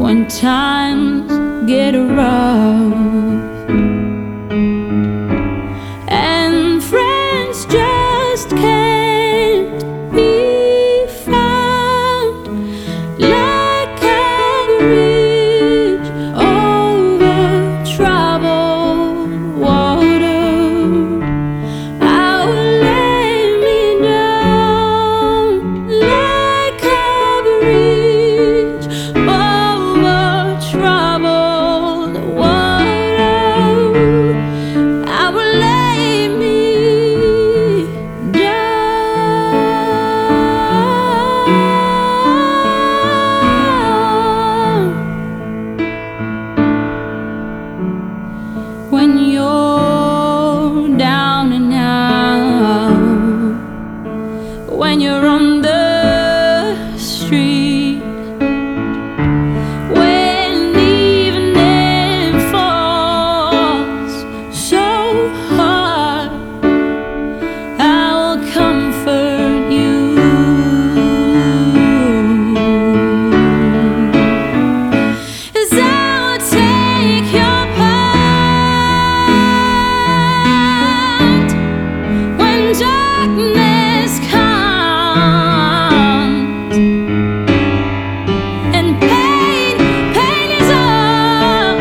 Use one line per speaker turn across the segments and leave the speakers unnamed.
when times get rough and friends just can't be found, like a bridge over troubled water. I will lay me down like a bridge over troubled water. I will lay me down. When you're down and out, when you're on the street, when evening falls so hard, I will comfort you. As I will take your part when darkness comes and pain is all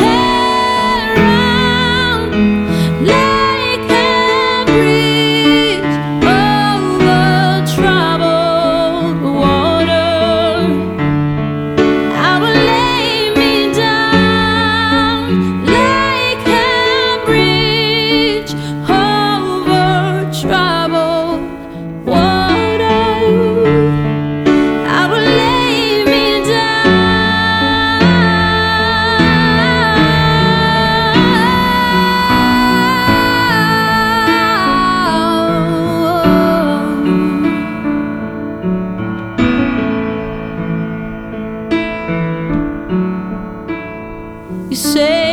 around, like a bridge over troubled water. I will lay me down like a bridge over troubled water. I will lay me down. You say